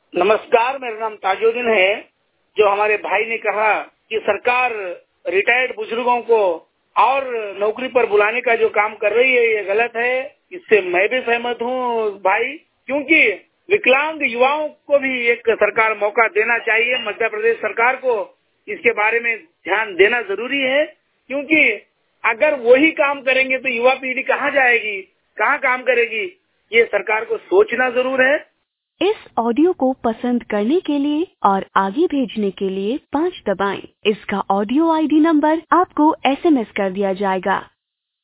नमस्कार, मेरा नाम ताजुद्दीन है। जो हमारे भाई ने कहा कि सरकार रिटायर्ड बुजुर्गों को और नौकरी पर बुलाने का जो काम कर रही है ये गलत है। इससे मैं भी सहमत हूँ भाई, क्योंकि विकलांग युवाओं को भी एक सरकार मौका देना चाहिए। मध्य प्रदेश सरकार को इसके बारे में ध्यान देना जरूरी है, क्योंकि अगर वही काम करेंगे तो युवा पीढ़ी कहाँ जाएगी, कहाँ काम करेगी, ये सरकार को सोचना जरूर है। इस ऑडियो को पसंद करने के लिए और आगे भेजने के लिए 5 दबाएं। इसका ऑडियो आईडी नंबर आपको SMS कर दिया जाएगा।